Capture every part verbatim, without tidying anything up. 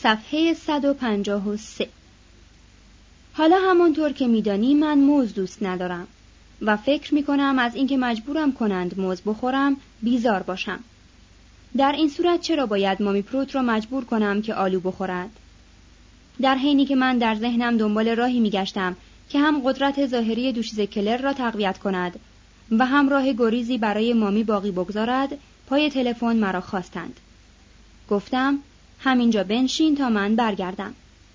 صفحه صد و پنجاه و سه. حالا همانطور که میدانی من موز دوست ندارم و فکر میکنم از اینکه مجبورم کنند موز بخورم بیزار باشم. در این صورت چرا باید مامی پروت را مجبور کنم که آلو بخورد؟ در حینی که من در ذهنم دنبال راهی میگشتم که هم قدرت ظاهری دوشیزه کلر را تقویت کند و هم راه گریزی برای مامی باقی بگذارد، پای تلفن مرا خواستند. گفتم همینجا بنشین تا من برگردم.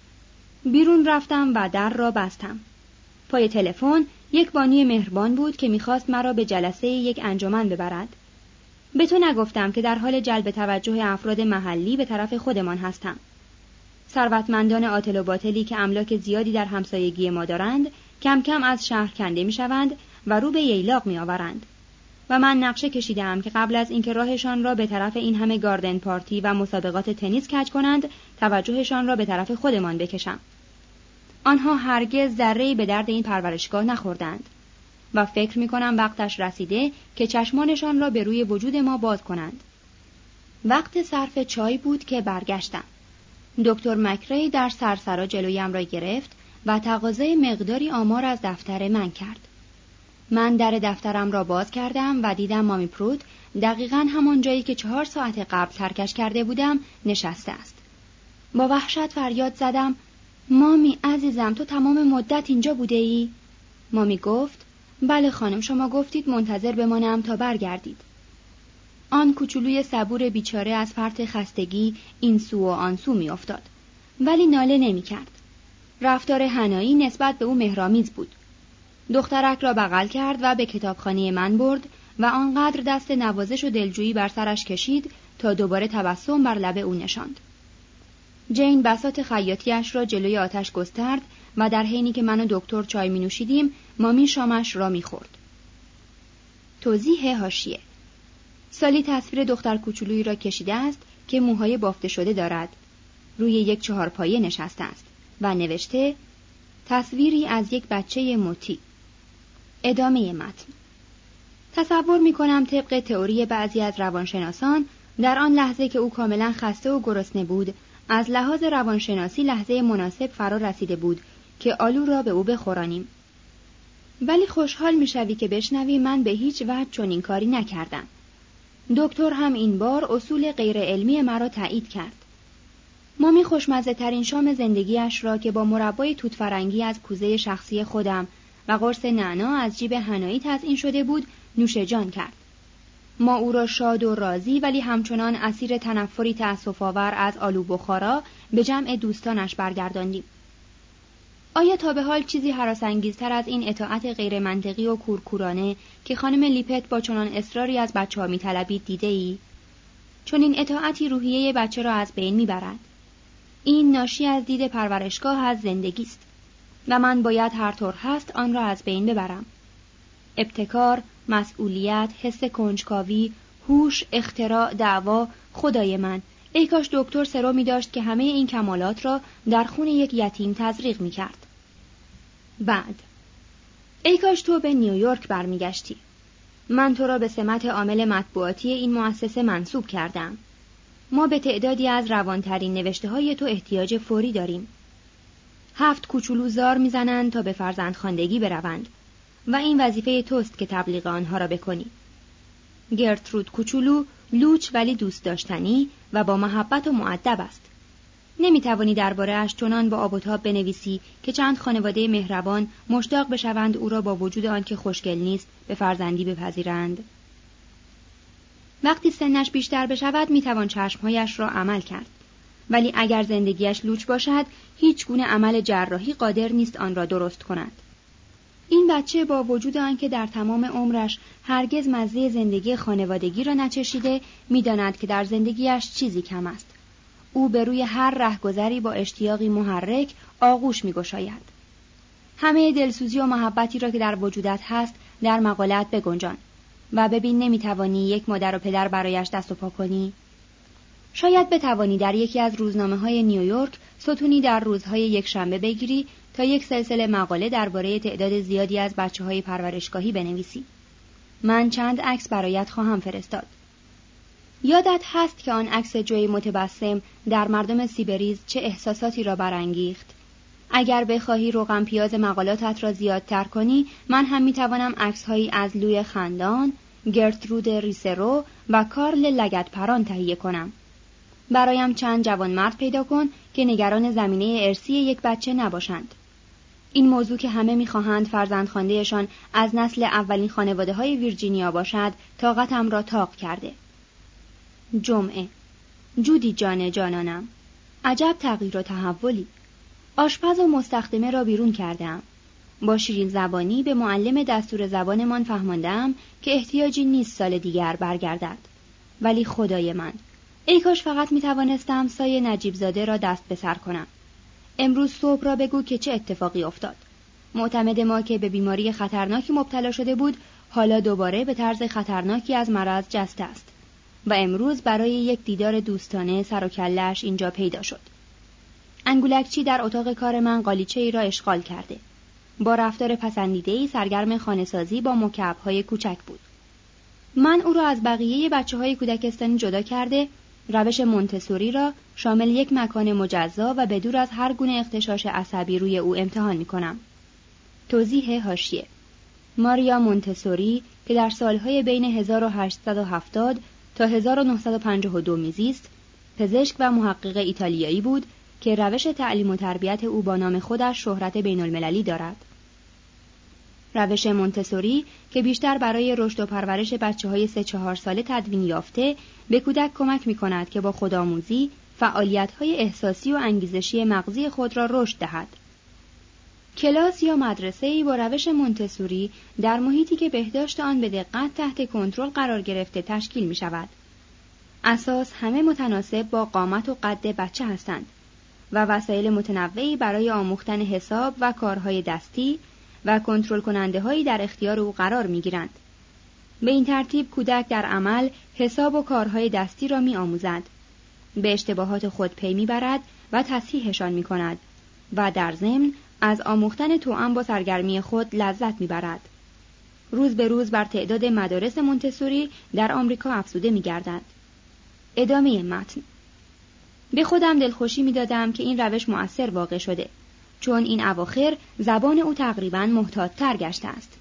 بیرون رفتم و در را بستم. پای تلفن یک بانوی مهربان بود که میخواست مرا به جلسه یک انجمن ببرد. به تو نگفتم که در حال جلب توجه افراد محلی به طرف خودمان هستم. ثروتمندان عاطل و باطلی که املاک زیادی در همسایگی ما دارند، کم کم از شهر کنده میشوند و رو به ییلاق میآورند. و من نقشه کشیدم که قبل از اینکه راهشان را به طرف این همه گاردن پارتی و مسابقات تنیس کج کنند، توجهشان را به طرف خودمان بکشم. آنها هرگز ذره‌ای به درد این پرورشگاه نخوردند و فکر می‌کنم وقتش رسیده که چشمانشان را به روی وجود ما باز کنند. وقت صرف چای بود که برگشتم. دکتر مکری در سرسرا جلویم را گرفت و تقاضای مقداری آمار از دفتر من کرد. من در دفترم را باز کردم و دیدم مامی پروت دقیقاً همان جایی که چهار ساعت قبل ترکش کرده بودم نشسته است. با وحشت فریاد زدم: مامی عزیزم، تو تمام مدت اینجا بوده ای؟ مامی گفت: بله خانم، شما گفتید منتظر بمانم تا برگردید. آن کوچولوی صبور بیچاره از فرط خستگی این سو و آن سو می افتاد، ولی ناله نمی کرد. رفتار حنایی نسبت به او مهرامیز بود. دخترک را بغل کرد و به کتابخانه من برد و آنقدر دست نوازش و دلجویی بر سرش کشید تا دوباره تبسم بر لب او نشاند. جین بساط خیاطیش را جلوی آتش گسترد و در حینی که من و دکتر چای می نوشیدیم، مامی شامش را می خورد. توضیح حاشیه: سالی تصویر دختر کوچولویی را کشیده است که موهای بافته شده دارد، روی یک چهارپایه نشسته است و نوشته تصویری از یک بچه مطیع. ادامه متن. تصور می کنم طبق تئوری بعضی از روانشناسان در آن لحظه که او کاملا خسته و گرسنه بود، از لحاظ روانشناسی لحظه مناسب فرا رسیده بود که آلو را به او بخورانیم. ولی خوشحال می شوی که بشنوی من به هیچ وجه چنین کاری نکردم. دکتر هم این بار اصول غیر علمی مرا تایید کرد. مامی خوشمزه ترین شام زندگیش را که با مربای توت فرنگی از کوزه شخصی خودم و قرص نعنا از جیب حنایی تزیین شده بود نوش جان کرد. ما او را شاد و راضی ولی همچنان اسیر تنفری تأسف‌آور از آلو بخارا به جمع دوستانش برگرداندیم. آیا تا به حال چیزی هراس‌انگیزتر از این اطاعت غیر منطقی و کورکورانه که خانم لیپت با چنان اصراری از بچه‌ها می‌طلبید دیده ای؟ چون این اطاعتی روحیه بچه را از بین می‌برد. این ناشی از دید پرورشگاه از زندگی است و من باید هر طور هست آن را از بین ببرم. ابتکار، مسئولیت، حس کنجکاوی، هوش، اختراع، دعوا، خدای من، ای کاش دکتر سرمی داشت که همه این کمالات را در خون یک یتیم تزریق می کرد. بعد ای کاش تو به نیویورک برمیگشتی. من تو را به سمت عامل مطبوعاتی این مؤسسه منصوب کردم. ما به تعدادی از روانترین نوشته های تو احتیاج فوری داریم. هفت کوچولو زار میزنند تا به فرزندخواندگی بروند و این وظیفه توست که تبلیغ آنها را بکنی. گرترود کوچولو لوچ ولی دوست داشتنی و با محبت و مؤدب است. نمیتوانی درباره اش چنان با آب و تاب بنویسی که چند خانواده مهربان مشتاق بشوند او را با وجود آن که خوشگل نیست به فرزندی بپذیرند. وقتی سنش بیشتر بشود میتوان چشمهایش را عمل کرد، ولی اگر زندگیش لوچ باشد هیچ گونه عمل جراحی قادر نیست آن را درست کند. این بچه با وجود آنکه در تمام عمرش هرگز مزه زندگی خانوادگی را نچشیده، میداند که در زندگیش چیزی کم است. او به روی هر رهگذری با اشتیاقی محرک آغوش می‌گشاید. همه دلسوزی و محبتی را که در وجودت هست در مقالت بگنجان و ببین نمیتوانی یک مادر و پدر برایش دست و پا کنی. شاید بتوانی در یکی از روزنامه‌های نیویورک ستونی در روزهای یک شنبه بگیری تا یک سلسله مقاله درباره تعداد زیادی از بچه‌های پرورشگاهی بنویسی. من چند عکس برایت خواهم فرستاد. یادت هست که آن عکس جوی متبسم در مردم سیبریز چه احساساتی را برانگیخت؟ اگر بخواهی روغن پیاز مقالاتت را زیادتر کنی، من هم میتوانم عکس‌هایی از لوی خندان، گرترود ریسرو و کارل لگدپران تهیه کنم. برایم چند جوانمرد پیدا کن که نگران زمینه ارثی یک بچه نباشند. این موضوع که همه می‌خواهند فرزندخوانده‌شان از نسل اولین خانواده‌های ویرجینیا باشد، طاقتم را طاق کرده. جمعه. جودی جان جانانم، عجب تغییر و تحولی. آشپز و مستخدمه را بیرون کردم. با شیرین زبانی به معلم دستور زبانمان فهماندم که احتیاجی نیست سال دیگر برگردد. ولی خدای من، ای کاش فقط می توانستم سایه نجیب زاده را دست به سر کنم. امروز صبح را بگو که چه اتفاقی افتاد. معتمد ما که به بیماری خطرناکی مبتلا شده بود، حالا دوباره به طرز خطرناکی از مرض جسته است و امروز برای یک دیدار دوستانه سر و کله‌اش اینجا پیدا شد. انگولکچی در اتاق کار من قالیچه‌ای را اشغال کرده. با رفتار پسندیده‌ای سرگرم خانه‌سازی با مکعب‌های کوچک بود. من او را از بقیه بچه‌های کودکستانی جدا کرده، روش مونتسوری را شامل یک مکان مجزا و بدور از هر گونه اغتشاش عصبی روی او امتحان می‌کنم. توضیح حاشیه: ماریا مونتسوری که در سالهای بین هزار و هشتصد و هفتاد تا هزار و نهصد و پنجاه و دو میزیست، پزشک و محقق ایتالیایی بود که روش تعلیم و تربیت او با نام خودش شهرت بین‌المللی دارد. روش مونتسوری که بیشتر برای رشد و پرورش بچه‌های سه چهار ساله تدوین یافته، به کودک کمک می‌کند که با خودآموزی فعالیت‌های احساسی و انگیزشی مغزی خود را رشد دهد. کلاس یا مدرسه‌ای با روش مونتسوری در محیطی که بهداشت آن به دقت تحت کنترل قرار گرفته تشکیل می‌شود. اساس همه متناسب با قامت و قد بچه هستند و وسایل متنوعی برای آموختن حساب و کارهای دستی و کنترل کننده هایی در اختیار او قرار می گیرند. به این ترتیب کودک در عمل حساب و کارهای دستی را می آموزد. به اشتباهات خود پی می برد و تصحیحشان می کند و در ضمن از آموختن توأم با سرگرمی خود لذت می برد. روز به روز بر تعداد مدارس مونتسوری در آمریکا افزوده می گردد. ادامه متن. به خودم دلخوشی می دادم که این روش مؤثر واقع شده، چون این اواخر زبان او تقریباً محتاط‌تر گشته است.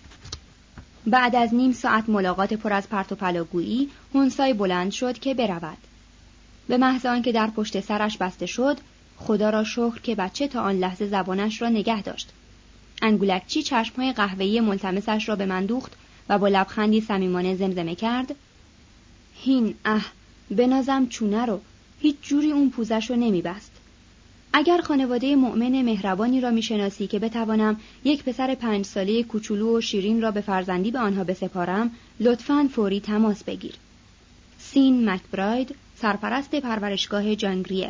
بعد از نیم ساعت ملاقات پر از پرت و پلاگویی، هونسای بلند شد که برود. به محض آنکه در پشت سرش بسته شد، خدا را شکر که بچه تا آن لحظه زبانش را نگه داشت. انگولکچی چشم‌های قهوه‌ای ملتمسش را به من دوخت و با لبخندی صمیمانه زمزمه کرد: هین اه، بنازم چونه رو، هیچ جوری اون پوزش رو نمی‌بست. اگر خانواده مؤمن مهربانی را میشناسی که بتوانم یک پسر پنج ساله کوچولو و شیرین را به فرزندی به آنها بسپارم، لطفاً فوری تماس بگیر. سین مکبراید، سرپرست پرورشگاه جان گریر.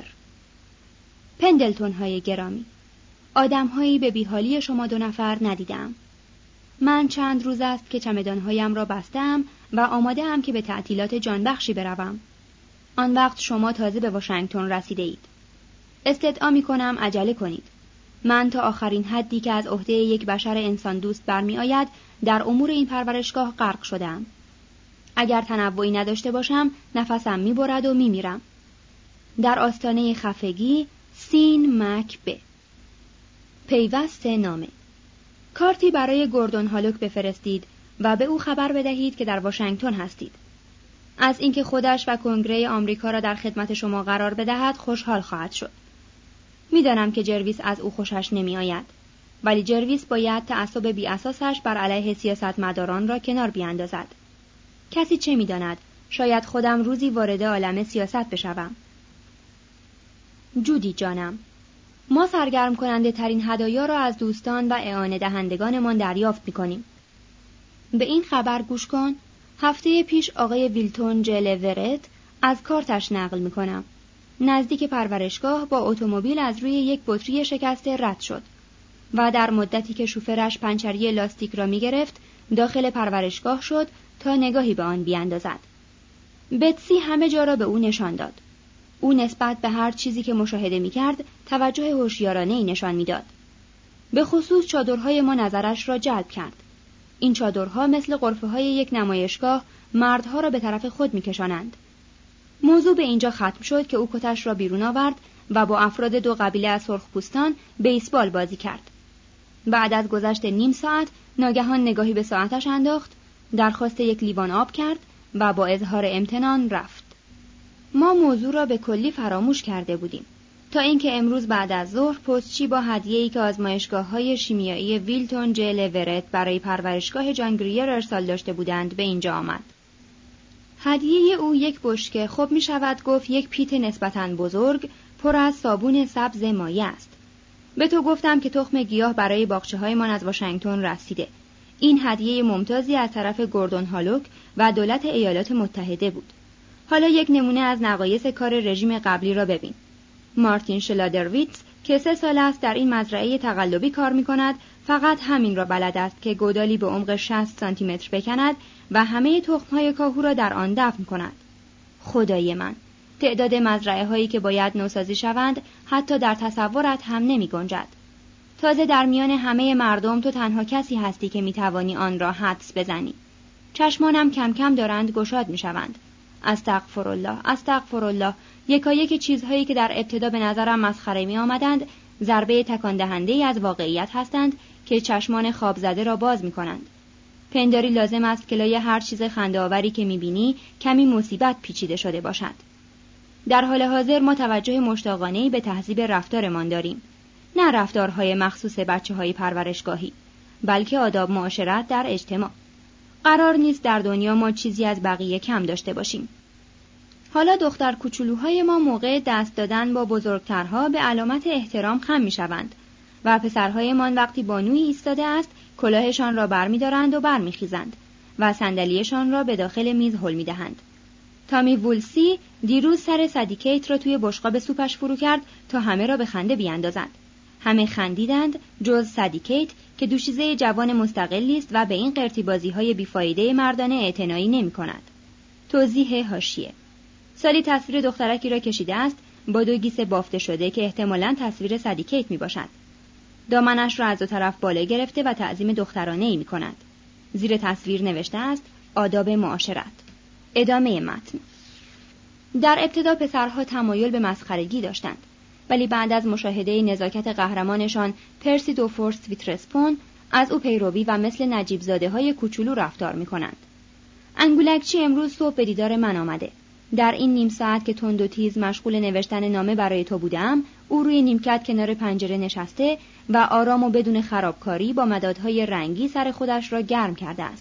پندلتون های گرامی، آدم هایی به بیحالی شما دو نفر ندیدم. من چند روز است که چمدانهایم را بستم و آماده ام که به تعطیلات جانبخشی بروم. آن وقت شما تازه به واشنگتن رسیده اید. استدعا می کنم عجله کنید. من تا آخرین حدی که از عهده یک بشر انسان دوست برمی آید در امور این پرورشگاه غرق شدم. اگر تنوعی نداشته باشم نفسم می برد و می میرم. در آستانه خفگی، سین مک به. پیوست نامه. کارتی برای گوردون هالوک بفرستید و به او خبر بدهید که در واشنگتن هستید. از اینکه خودش و کنگره آمریکا را در خدمت شما قرار بدهد خوشحال خواهد شد. میدانم که جرویس از او خوشش نمی آید، ولی جرویس باید تعصب بی اساسش بر علیه سیاستمداران را کنار بیاندازد. کسی چه میداند، شاید خودم روزی وارد عالم سیاست بشوم. جودی جانم، ما سرگرم کننده ترین هدایا را از دوستان و اعانه دهندگانمان دریافت می‌کنیم. به این خبر گوش کن. هفته پیش آقای ویلتون جلورت از کارتش نقل می‌کنم. نزدیک پرورشگاه با اتومبیل از روی یک بطری شکسته رد شد و در مدتی که شوفرش پنچری لاستیک را می‌گرفت داخل پرورشگاه شد تا نگاهی به آن بیاندازد. بتسی همه جا را به او نشان داد. او نسبت به هر چیزی که مشاهده می‌کرد توجه هوشیارانه‌ای نشان می‌داد. به خصوص چادرهای ما نظرش را جلب کرد. این چادرها مثل غرفه‌های یک نمایشگاه مردها را به طرف خود می‌کشانند. موضوع به اینجا ختم شد که او کتش را بیرون آورد و با افراد دو قبیله از سرخپوستان بیسبال بازی کرد. بعد از گذشت نیم ساعت ناگهان نگاهی به ساعتش انداخت، درخواست یک لیوان آب کرد و با اظهار امتنان رفت. ما موضوع را به کلی فراموش کرده بودیم تا اینکه امروز بعد از ظهر پستچی با هدیه‌ای که آزمایشگاه‌های شیمیایی ویلتون جی لورت برای پرورشگاه جان گریر ارسال داشته بودند به اینجا آمد. هدیه او یک بشکه، خوب می شود گفت یک پیت نسبتاً بزرگ پر از صابون سبز مایع است. به تو گفتم که تخم گیاه برای باغچه‌هایمان از واشنگتن رسیده. این هدیه ممتازی از طرف گوردون هالوک و دولت ایالات متحده بود. حالا یک نمونه از نقایص کار رژیم قبلی را ببین. مارتین شلادرویتس که سه سال است در این مزرعه تقلبی کار می کند، فقط همین را بلد است که گودالی به عمق شصت سانتی متر بکند و همه تخم‌های کاهو را در آن دفن کند. خدای من، تعداد مزرعه هایی که باید نوسازی شوند حتی در تصورت هم نمی گنجد. تازه در میان همه مردم تو تنها کسی هستی که می توانی آن را حدس بزنی. چشمانم کم کم دارند گشاد می شوند. استغفرالله، استغفرالله. یکایک چیزهایی که در ابتدا به نظرم مسخره می آمدند، ضربه تکان دهنده‌ای از واقعیت هستند که چشمان خواب زده را باز می کنند. پنداری لازم است که لای هر چیز خنده‌آوری که می بینی کمی مصیبت پیچیده شده باشد. در حال حاضر ما توجه مشتاقانه‌ای به تهذیب رفتارمان داریم. نه رفتارهای مخصوص بچه‌های پرورشگاهی، بلکه آداب معاشرت در اجتماع. قرار نیست در دنیا ما چیزی از بقیه کم داشته باشیم. حالا دختر کوچولوهای ما موقع دست دادن با بزرگترها به علامت احترام خم می‌شوند و پسرهایمان وقتی بانویی ایستاده است کلاهشان را برمی‌دارند و برمی‌خیزند و صندلی‌شان را به داخل میز هل می‌دهند. تامی وولسی دیروز سر صدیکیت را توی بشقاب سوپش فرو کرد تا همه را به خنده بیاندازد. همه خندیدند جز صدیکیت که دوشیزه جوان مستقلی است و به این قرتیبازی‌های بیفایده مردانه اعتنایی نمی‌کند. توضیح حاشیه: سالی تصویر دخترکی را کشیده است با دو گیس بافته شده که احتمالاً تصویر صدیکیت میباشد. دامنش را از دو طرف بالا گرفته و تعظیم دخترانه‌ای می‌کند. زیر تصویر نوشته است آداب معاشرت. ادامه متن. در ابتدا پسرها تمایل به مسخرگی داشتند، ولی بعد از مشاهده نزاکت قهرمانشان پرسی دو فورست ویترسپون از او پیروی و مثل نجیب زاده های کوچولو رفتار می‌کنند. انگولکچی امروز صبح به دیدار من آمده. در این نیم ساعت که تند و تیز مشغول نوشتن نامه برای تو بودم، او روی نیمکت کنار پنجره نشسته و آرام و بدون خرابکاری با مدادهای رنگی سر خودش را گرم کرده است.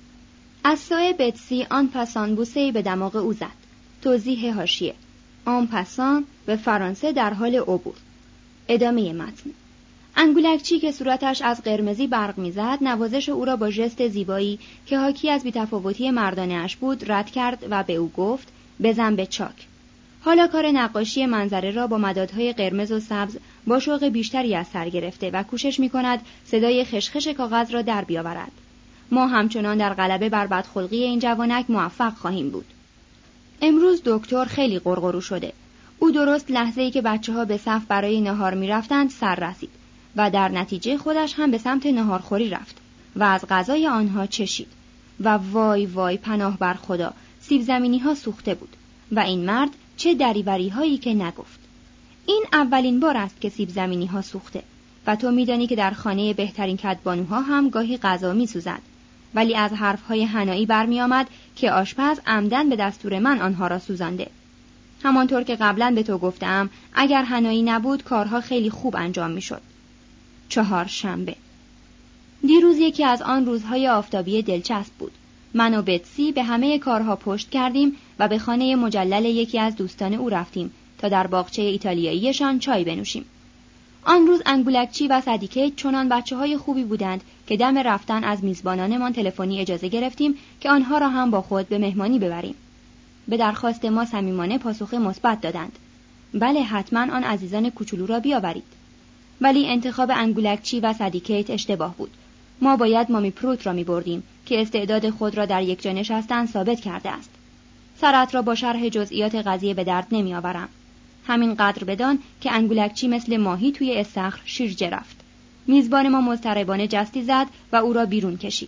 از سایه بتسی آن پسان بوسه‌ای به دماغ او زد. توضیح حاشیه: آن پسان به فرانسه در حال عبور. ادامه متن. انگولکچی که صورتش از قرمزی برق می‌زد، نوازش او را با ژست زیبایی که حاکی از بی‌تفاوتی مردانه‌اش بود رد کرد و به او گفت بزن به چاک. حالا کار نقاشی منظره را با مدادهای قرمز و سبز با شوق بیشتری از سر گرفته و کوشش می‌کند صدای خشخش کاغذ را در بیاورد. ما همچنان در غلبه بر بدخلقی این جوانک موفق خواهیم بود. امروز دکتر خیلی قرقرو شده. او درست لحظه‌ای که بچه‌ها به صف برای نهار می‌رفتند سر رسید و در نتیجه خودش هم به سمت نهارخوری رفت و از غذای آنها چشید و وای وای پناه بر خدا، سیب زمینی‌ها سوخته بود و این مرد چه دریوری‌هایی که نگفت. این اولین بار است که سیب زمینی‌ها سوخته و تو می‌دانی که در خانه بهترین کدبانوها هم گاهی غذا می‌سوزد، ولی از حرف‌های حنایی برمی‌آمد که آشپز عمدن به دستور من آنها را سوزانده. همانطور که قبلا به تو گفتم اگر حنایی نبود کارها خیلی خوب انجام می‌شد. چهارشنبه. دیروز یکی از آن روزهای آفتابی دلچسب بود. من و بتسی به همه کارها پشت کردیم و به خانه مجلل یکی از دوستان او رفتیم تا در باغچه ایتالیاییشان چای بنوشیم. آن روز انگولکچی و صدیکیت چنان بچه‌های خوبی بودند که دم رفتن از میزبانانمان تلفنی اجازه گرفتیم که آنها را هم با خود به مهمانی ببریم. به درخواست ما صمیمانه پاسخ مثبت دادند. بله، حتما آن عزیزان کوچولو را بیاورید. ولی انتخاب انگولکچی و صدیکیت اشتباه بود. ما باید مامی پروت را می‌بردیم که استعداد خود را در یک جا نشستن ثابت کرده است. سرت را با شرح جزئیات قضیه به درد نمی‌آورم. همین قدر بدان که انگولکچی مثل ماهی توی استخر شیرجه رفت. میزبان ما مضطربانه جستی زد و او را بیرون کشید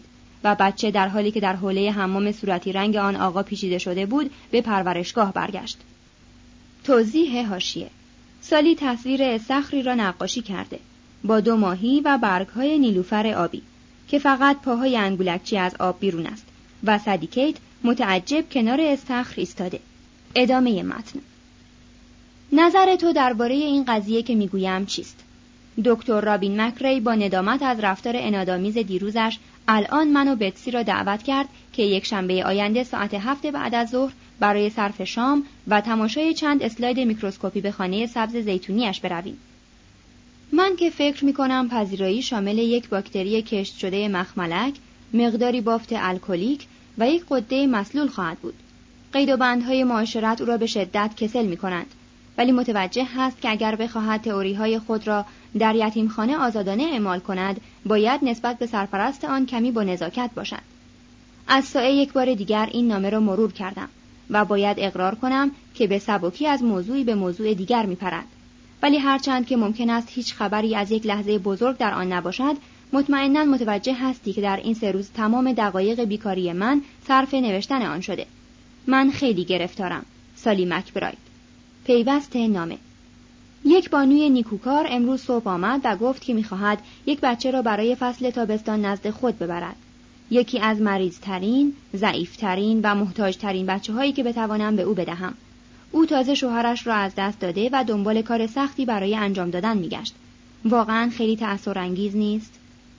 و بچه در حالی که در حوله حمام صورتی رنگ آن آقا پیچیده شده بود به پرورشگاه برگشت. توضیح حاشیه: سالی تصویر استخری را نقاشی کرده با دو ماهی و برگ‌های نیلوفر آبی که فقط پاهای انگولکچی از آب بیرون است و سدیکیت متعجب کنار استخر ایستاده. ادامه متن. نظر تو درباره این قضیه که میگویم چیست؟ دکتر رابین مکری با ندامت از رفتار انادآمیز دیروزش الان منو بتسی را دعوت کرد که یک شنبه آینده ساعت هفت بعد از ظهر برای صرف شام و تماشای چند اسلاید میکروسکوپی به خانه سبز زیتونیش برویم. من که فکر میکنم پذیرایی شامل یک باکتری کشت شده مخملک، مقداری بافت الکلیک و یک غده مسلول خواهد بود. قید و بندهای معاشرت او را به شدت کسل میکنند، ولی متوجه هست که اگر بخواهد تئوری‌های خود را در یتیمخانه آزادانه اعمال کند، باید نسبت به سرپرست آن کمی با نزاکت باشد. از سایه یک بار دیگر این نامه را مرور کردم و باید اقرار کنم که به سبکی از موضوعی به موضوع دیگر میپرد، ولی هرچند که ممکن است هیچ خبری از یک لحظه بزرگ در آن نباشد، مطمئناً متوجه هستی که در این سه روز تمام دقایق بیکاری من صرف نوشتن آن شده. من خیلی گرفتارم. سالی مکبراید. پیوست نامه. یک بانوی نیکوکار امروز صبح آمد و گفت که می‌خواهد یک بچه را برای فصل تابستان نزد خود ببرد. یکی از مریض‌ترین، ضعیف‌ترین و محتاج‌ترین بچه‌هایی که بتوانم به او بدهم. او تازه شوهرش را از دست داده و دنبال کار سختی برای انجام دادن می‌گشت. واقعاً خیلی تأثیرانگیز نیست؟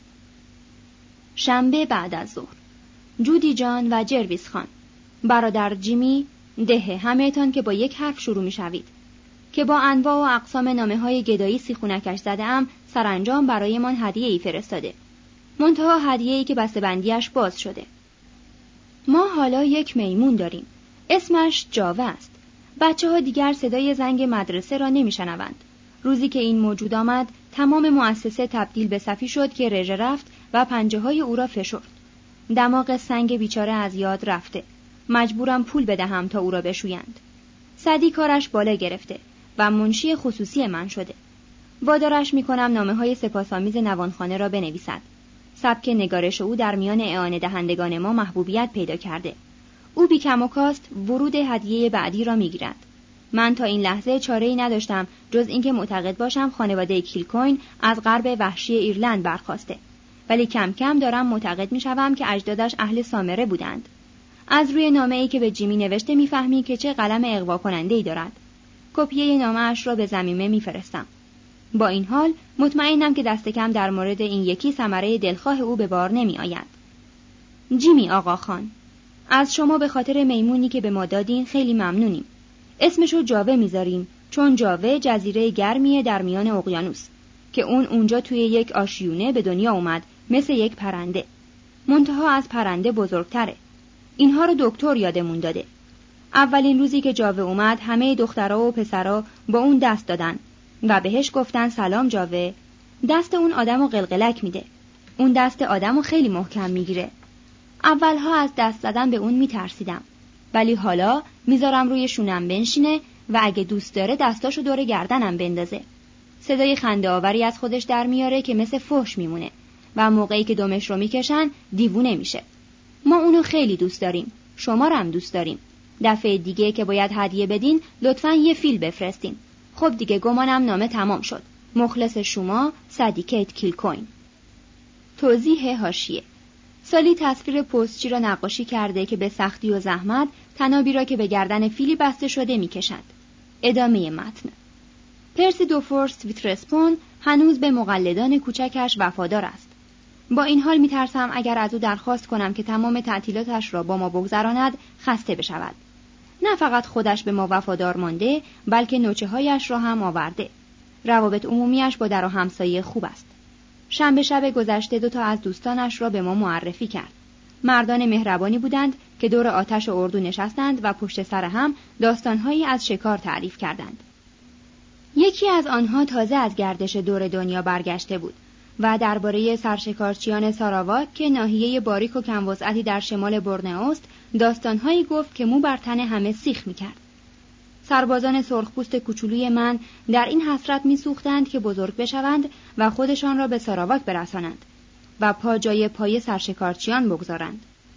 شنبه بعد از ظهر. جودی جان و جرویس خان. برادر جیمی، ده همه‌تان که با یک حرف شروع می‌شوید. که با انواع و اقسام نامه‌های گدایی سیخونکش زده‌ام، سرانجام برایمان هدیه‌ای فرستاده. منتها هدیه‌ای که بسته‌بندی‌اش باز شده. ما حالا یک میمون داریم. اسمش جاوه است. بچه‌ها دیگر صدای زنگ مدرسه را نمی‌شنوند. روزی که این موجود آمد، تمام مؤسسه تبدیل به صفی شد که رژه رفت و پنجه‌های او را فشرد. دماغ سنگ بیچاره از یاد رفته. مجبورم پول بدهم تا او را بشویند. سدی کارش بالا گرفته و منشی خصوصی من شده. وادارش می‌کنم نامه‌های سپاسآمیز نوانخانه را بنویسد. سبک نگارش او در میان اعانه دهندگان ما محبوبیت پیدا کرده. او بی کم و کاست ورود هدیه بعدی را می‌گیرد. من تا این لحظه چاره‌ای نداشتم جز اینکه معتقد باشم خانواده کیلکوین از غرب وحشی ایرلند برخاسته. ولی کم کم دارم معتقد می‌شوم که اجدادش اهل سامره بودند. از روی نامه‌ای که به جیمی نوشته می‌فهمی که چه قلم اغوا کننده‌ای دارد. کپی نامه‌اش را به ضمیمه می‌فرستم. با این حال مطمئنم که دست کم در مورد این یکی ثمره دلخواه او به بار نمی‌آید. جیمی آقا خان، از شما به خاطر میمونی که به ما دادین خیلی ممنونیم. اسمشو جاوه میذاریم چون جاوه جزیره گرمیه در میان اقیانوس که اون اونجا توی یک آشیونه به دنیا اومد مثل یک پرنده. منتها از پرنده بزرگتره. اینها رو دکتر یادمون داده. اولین روزی که جاوه اومد همه دخترها و پسرها با اون دست دادن و بهش گفتن سلام جاوه. دست اون آدمو قلقلک میده. اون دست آدمو خیلی محکم میگیره. اولها از دست زدن به اون میترسیدم، ولی حالا میذارم روی شونم بنشینه و اگه دوست داره دستاشو دور گردنم بندازه. صدای خنده آوری از خودش در میاره که مثل فحش میمونه و موقعی که دمش رو میکشن دیوونه میشه. ما اونو خیلی دوست داریم. شما رو هم دوست داریم. دفعه دیگه که باید هدیه بدین لطفاً یه فیل بفرستین. خب دیگه گمانم نامه تمام شد. مخلص شما، سدیکیت کیلکوین. توضیح حاشیه: سالی تصویر پستچی را نقاشی کرده که به سختی و زحمت تنابی را که به گردن فیلی بسته شده میکشد. ادامه متن. پرسی دوفورست ویترسپون هنوز به مقلدان کوچکش وفادار است. با این حال میترسم اگر از او درخواست کنم که تمام تعطیلاتش را با ما بگذراند خسته بشود. نه فقط خودش به ما وفادار مانده، بلکه نوچه هایش را هم آورده. روابط عمومیش با در و همسایه خوب است. شنبه شب گذشته دو تا از دوستانش را به ما معرفی کرد. مردان مهربانی بودند که دور آتش اردو نشستند و پشت سر هم داستانهایی از شکار تعریف کردند. یکی از آنها تازه از گردش دور دنیا برگشته بود و درباره سرشکارچیان ساراواک که ناحیه باریک و کم وسعتی در شمال برنئوست داستانهایی گفت که مو بر تن همه سیخ می‌کرد. سربازان سرخپوست کوچولوی من در این حسرت می‌سوختند که بزرگ بشوند و خودشان را به ساراواک برسانند. و پا جای پای سرشکارچیان بگذارند.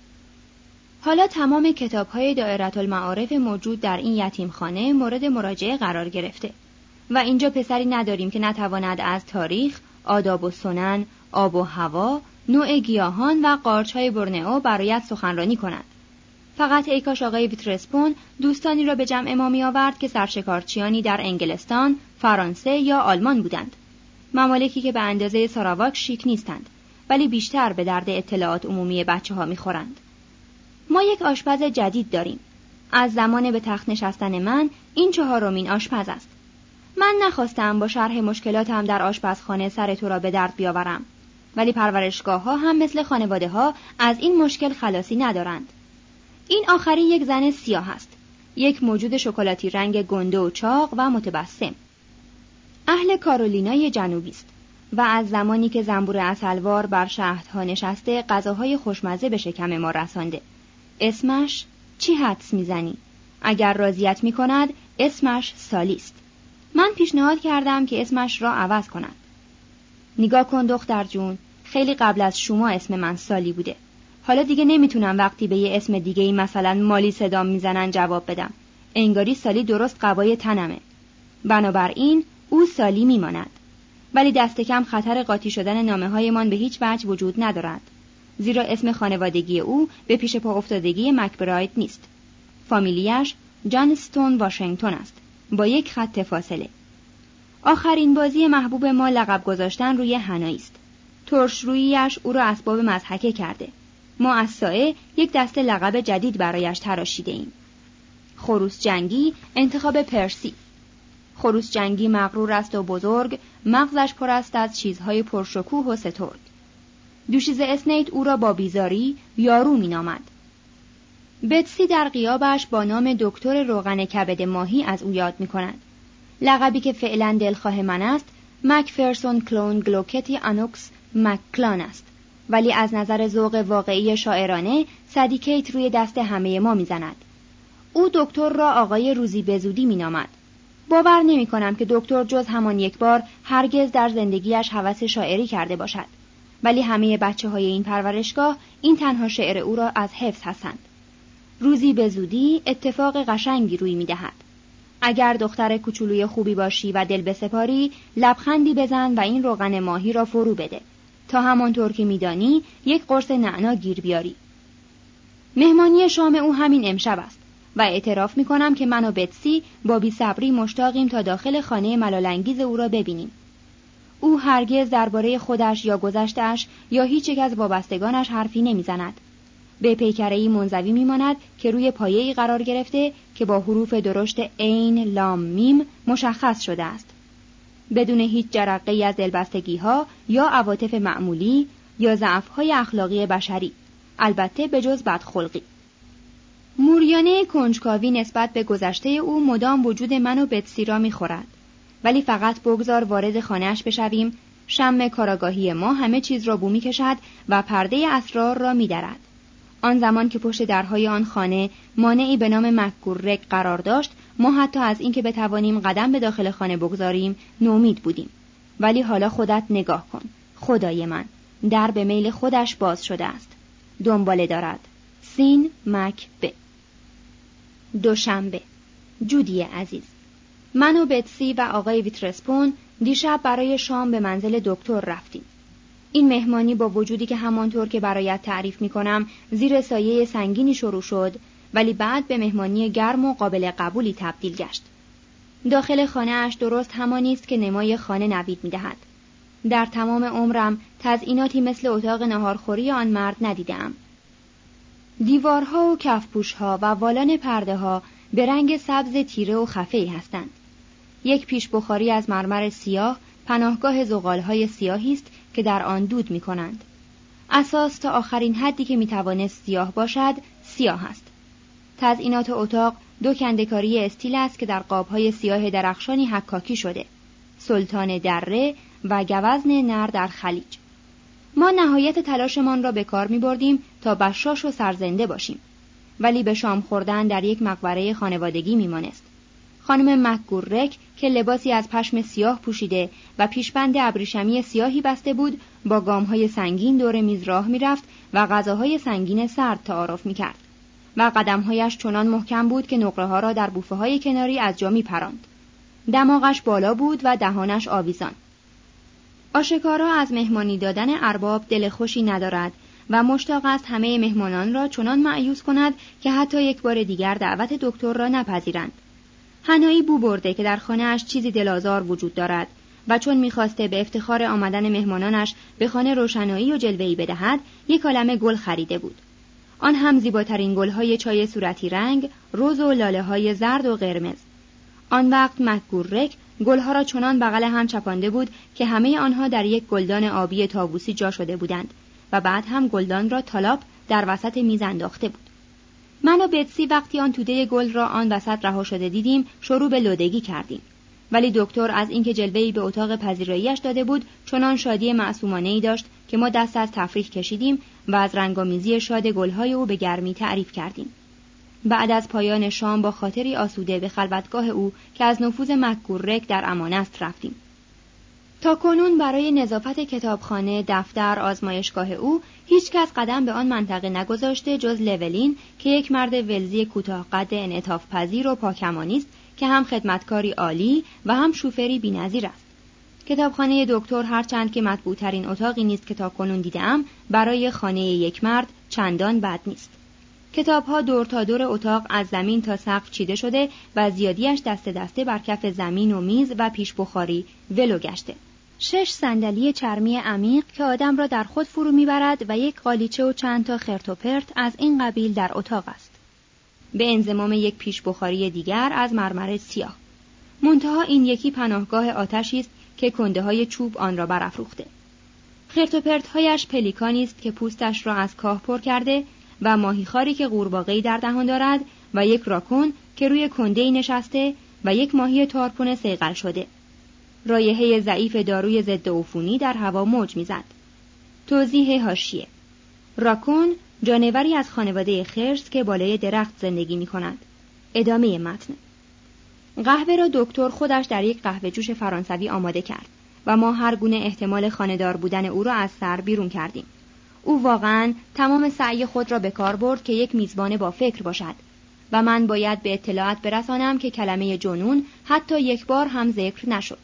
حالا تمام کتاب‌های دائره المعارف موجود در این یتیمخانه مورد مراجعه قرار گرفته و اینجا پسری نداریم که نتواند از تاریخ، آداب و سنن، آب و هوا، نوع گیاهان و قارچ‌های برنئو برایت سخنرانی کند. فقط ای کاش آقای ویترسپون دوستانی را به جمع ما می آورد که سرشکارچیانی در انگلستان، فرانسه یا آلمان بودند. ممالکی که به اندازه ساراواک شیک نیستند، ولی بیشتر به درد اطلاعات عمومی بچه‌ها می‌خورند. ما یک آشپز جدید داریم. از زمان به تخت نشستن من این چهارمین آشپز است. من نخواستم با شرح مشکلاتم در آشپزخانه سر تو را به درد بیاورم، ولی پرورشگاه‌ها هم مثل خانواده‌ها از این مشکل خلاصی ندارند. این آخری یک زن سیاه است، یک موجود شکلاتی رنگ گنده و چاق و متبسم. اهل کارولینای جنوبی است و از زمانی که زنبور عسلوار بر شهدها نشسته غذاهای خوشمزه به شکم ما رسانده. اسمش چی حدس میزنی؟ اگر راضیت میکند اسمش سالی است. من پیشنهاد کردم که اسمش را عوض کند. نگاه کن دختر جون، خیلی قبل از شما اسم من سالی بوده. حالا دیگه نمیتونم وقتی به یه اسم دیگه‌ای مثلا مالی صدام میزنن جواب بدم. انگاری سالی درست قبای تنمه. بنابراین او سالی میماند. ولی دست کم خطر قاطی شدن نامه‌هایمان به هیچ وجه وجود ندارد. زیرا اسم خانوادگی او به پیش پا افتادگی مکبراید نیست. فامیلیش جانستون واشنگتن است، با یک خط فاصله. آخرین بازی محبوب ما لقب گذاشتن روی حنایی است. ترش رویش او را اسباب مضحکه کرده. ما از سایه یک دسته لقب جدید برایش تراشیده ایم. خروس جنگی انتخاب پرسی. خروس جنگی مغرور است و بزرگ، مغزش پر است از چیزهای پرشکوه و سترگ. دوشیزه اسنیت او را با بیزاری یارو می نامد. بتسی در غیابش با نام دکتر روغن کبد ماهی از او یاد می کند. لقبی که فعلا دلخواه من است، مکفرسون کلون گلوکتی آنوکس مککلان است، ولی از نظر ذوق واقعی شاعرانه صدیکیت روی دست همه ما می زند. او دکتر را آقای روزی بزودی می نامد. باور نمی کنم که دکتر جز همان یک بار هرگز در زندگیش هوس شاعری کرده باشد، ولی همه بچه های این پرورشگاه این تنها شعر او را از حفظ هستند. روزی به زودی اتفاق قشنگی روی می دهد. اگر دختر کوچولوی خوبی باشی و دل بسپاری، لبخندی بزن و این روغن ماهی را فرو بده تا همانطور که می دانی یک قرص نعنا گیر بیاری. مهمانی شام او همین امشب است و اعتراف می کنم که من و بتسی با بی‌صبری مشتاقیم تا داخل خانه ملال‌انگیز او را ببینیم. او هرگز درباره خودش یا گذشته‌اش یا هیچ یک از وابستگانش حرفی نمی‌زند. به پیکره‌ای منزوی می‌ماند که روی پایه‌ای قرار گرفته که با حروف درشت عین لام میم مشخص شده است. بدون هیچ جرقه‌ای از دلبستگی‌ها یا عواطف معمولی یا ضعف‌های اخلاقی بشری، البته به جز بدخلقی. موریانه کنجکاوی نسبت به گذشته او مدام وجود من و بتسی را می‌خورد. ولی فقط بگذار وارد خانه‌اش بشویم، شم کاراگاهی ما همه چیز را بو می‌کشد و پرده اسرار را می‌درد. آن زمان که پشت درهای آن خانه مانعی به نام مکگوررگ قرار داشت، ما حتی از اینکه بتوانیم قدم به داخل خانه بگذاریم نومید بودیم. ولی حالا خودت نگاه کن. خدای من، در به میل خودش باز شده است. دنباله دارد. سین مک ب. دوشنبه. جودی عزیز، من و بتسی و آقای ویترسپون دیشب برای شام به منزل دکتر رفتیم. این مهمانی با وجودی که همانطور که برایت تعریف می کنم زیر سایه سنگینی شروع شد، ولی بعد به مهمانی گرم و قابل قبولی تبدیل گشت. داخل خانه اش درست همانی است که نمای خانه نوید می دهد. در تمام عمرم تزئیناتی مثل اتاق ناهارخوری آن مرد ندیدم. دیوارها و کفپوشها و والان پرده ها به رنگ سبز تیره و خفه‌ای هستند. یک پیش بخاری از مرمر سیاه پناهگاه زغالهای سیاهی است که در آن دود می کنند. اساس تا آخرین حدی که می توانست سیاه باشد، سیاه است. تزئینات اتاق دو کنده‌کاری استیل است که در قابهای سیاه درخشانی حکاکی شده. سلطان دره و گوزن نر در خلیج. ما نهایت تلاشمان را به کار می بردیم تا بشاش و سرزنده باشیم. ولی به شام خوردن در یک مقبره خانوادگی می مانست. خانم مکگوررک که لباسی از پشم سیاه پوشیده و پیشبند ابریشمی سیاهی بسته بود، با گام‌های سنگین دور میز راه می‌رفت و غذاهای سنگین سرد تعارف می‌کرد و قدم‌هایش چنان محکم بود که نقره‌ها را در بوفه‌های کناری از جا می‌پراند. دماغش بالا بود و دهانش آویزان. آشکارا از مهمانی دادن ارباب دل خوشی ندارد و مشتاق است همه مهمانان را چنان مأیوس کند که حتی یک بار دیگر دعوت دکتر را نپذیرند. حنایی بو برده که در خانه‌اش چیزی دلآزار وجود دارد و چون می‌خواسته به افتخار آمدن مهمانانش به خانه روشنایی و جلوه‌ای بدهد، یک عالمه گل خریده بود. آن هم زیباترین گل‌های چای صورتی رنگ، رز و لاله‌های زرد و قرمز. آن وقت مکگوررک گل‌ها را چنان بغل هم چپانده بود که همه آنها در یک گلدان آبی طاووسی جا شده بودند و بعد هم گلدان را تالاپ در وسط میز انداخته بود. من و بتسی وقتی آن توده گل را آن وسط رها شده دیدیم، شروع به لودگی کردیم. ولی دکتر از اینکه جلوه‌ای به اتاق پذیرایی‌اش داده بود، چنان شادی معصومانه‌ای داشت که ما دست از تفریح کشیدیم و از رنگامیزی شاد گل‌های او به گرمی تعریف کردیم. بعد از پایان شام با خاطری آسوده به خلوتگاه او که از نفوذ مکگوررک در امان است رفتیم. تا کنون برای نظافت کتابخانه، دفتر، آزمایشگاه او هیچ کس قدم به آن منطقه نگذاشته جز لولین که یک مرد ولزی کوتاه قد انعطاف پذیر و پاکمانی است که هم خدمتکاری عالی و هم شوفری بی‌نظیر است. کتابخانه دکتر هرچند که مطبوع‌ترین اتاقی نیست که تا کنون دیدم، برای خانه یک مرد چندان بد نیست. کتاب‌ها دور تا دور اتاق از زمین تا سقف چیده شده و زیادیش دسته دسته بر کف زمین و میز و پیش بخاری ولو گشته. شش صندلی چرمی عمیق که آدم را در خود فرو میبرد و یک قالیچه و چند تا خرت و پرت از این قبیل در اتاق است. به انضمام یک پیش بخاری دیگر از مرمر سیاه. منتها این یکی پناهگاه آتشی است که کنده های چوب آن را برافروخته. خرت و پرت‌هایش پلیکانی است که پوستش را از کاه پر کرده و ماهیخواری که قورباغه‌ای در دهان دارد و یک راکون که روی کنده‌ای نشسته و یک ماهی تارپون صیقل شده. رایحه ضعیف داروی ضد عفونی در هوا موج میزد. توضیح حاشیه: راکون جانوری از خانواده خرس که بالای درخت زندگی می‌کند. ادامه متن. قهوه را دکتر خودش در یک قهوه جوش فرانسوی آماده کرد و ما هر گونه احتمال خانه‌دار بودن او را از سر بیرون کردیم. او واقعاً تمام سعی خود را به کار برد که یک میزبان با فکر باشد و من باید به اطلاعات برسانم که کلمه جنون حتی یک بار هم ذکر نشد.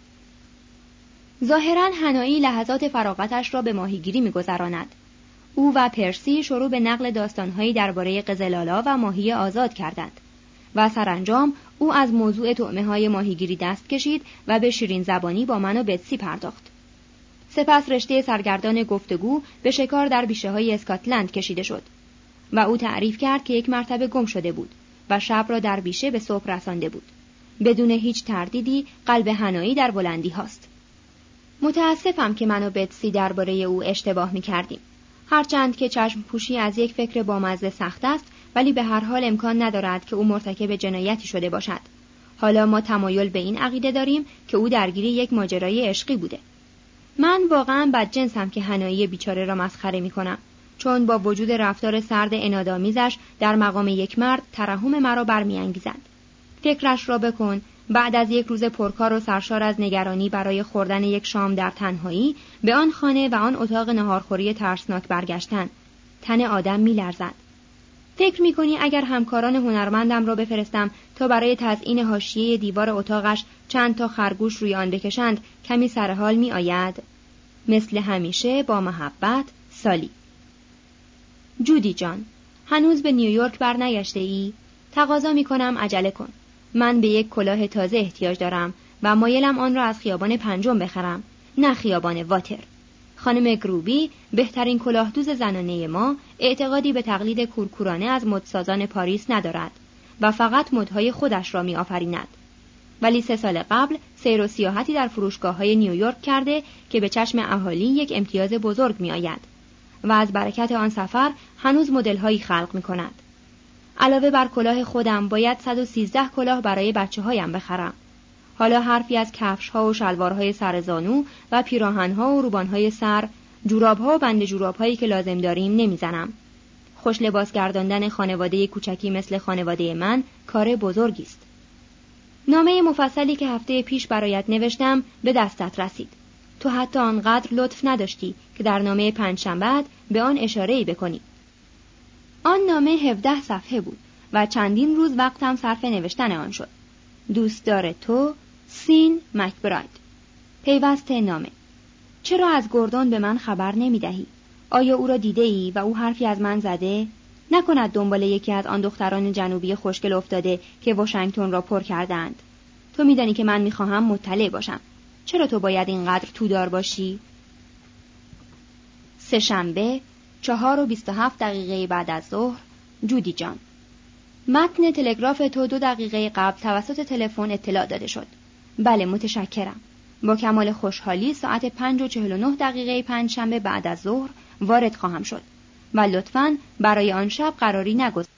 ظاهراً حنایی لحظات فراغتش را به ماهیگیری می‌گذراند. او و پرسی شروع به نقل داستان‌هایی درباره قزلالا و ماهی آزاد کردند و سرانجام او از موضوع طعمه‌های ماهیگیری دست کشید و به شیرین زبانی با من و بتسی پرداخت. سپس رشته سرگردان گفتگو به شکار در بیشه‌های اسکاتلند کشیده شد و او تعریف کرد که یک مرتبه گم شده بود و شب را در بیشه به صبح رسانده بود. بدون هیچ تردیدی قلب حنایی در بلندی هاست. متاسفم که من و بتسی درباره او اشتباه می‌کردیم. هرچند که چشم پوشی از یک فکر بامزه سخت است، ولی به هر حال امکان ندارد که او مرتکب جنایتی شده باشد. حالا ما تمایل به این عقیده داریم که او درگیر یک ماجرای عشقی بوده. من واقعاً بدجنسم که حنایی بیچاره را مسخره می‌کنم، چون با وجود رفتار سرد عنادآمیزش در مقام یک مرد ترحم مرا برمی‌انگیزد. فکرش را بکن، بعد از یک روز پرکار و سرشار از نگرانی برای خوردن یک شام در تنهایی به آن خانه و آن اتاق ناهارخوری ترسناک برگشتن، تن آدم می‌لرزد. فکر می‌کنی اگر همکاران هنرمندم را بفرستم تا برای تزیین حاشیه دیوار اتاقش چند تا خرگوش روی آن بکشند کمی سرحال می‌آید؟ مثل همیشه با محبت، سالی. جودی جان، هنوز به نیویورک برنگشته‌ای؟ تقاضا می‌کنم عجله کن. من به یک کلاه تازه احتیاج دارم و مایلم آن را از خیابان پنجم بخرم، نه خیابان واتر. خانم گروبی، بهترین کلاهدوز زنانه ما، اعتقادی به تقلید کورکورانه از مدسازان پاریس ندارد و فقط مدهای خودش را می آفریند. ولی سه سال قبل سیر و سیاحتی در فروشگاه‌های نیویورک کرده که به چشم اهالی یک امتیاز بزرگ می آید و از برکت آن سفر هنوز مدل‌هایی خلق می کند. علاوه بر کلاه خودم باید صد و سیزده کلاه برای بچه‌هایم بخرم. حالا حرفی از کفش‌ها و شلوارهای سرزانو و پیراهن‌ها و روبان‌های سر، جوراب‌ها و بند جوراب‌هایی که لازم داریم نمی‌زنم. خوش لباس گرداندن خانواده کوچکی مثل خانواده من کار بزرگی است. نامه مفصلی که هفته پیش برایت نوشتم به دستت رسید. تو حتی آنقدر لطف نداشتی که در نامه پنجشنبه به آن اشاره‌ای بکنی. آن نامه هفده صفحه بود و چندین روز وقتم صرف نوشتن آن شد. دوستدار تو، سین مکبراید. پیوسته نامه. چرا از گوردون به من خبر نمی دهی؟ آیا او را دیده ای و او حرفی از من زده؟ نکند دنبال یکی از آن دختران جنوبی خوشگل افتاده که واشنگتن را پر کردند. تو میدانی که من میخواهم مطلع باشم. چرا تو باید اینقدر تودار باشی؟ سه شنبه چهار و بیست و هفت دقیقه بعد از ظهر. جودی جان. متن تلگراف تو دو دقیقه قبل توسط تلفن اطلاع داده شد. بله متشکرم. با کمال خوشحالی ساعت پنج و چهل و نه دقیقه پنج شنبه بعد از ظهر وارد خواهم شد و لطفاً برای آن شب قراری نگذار.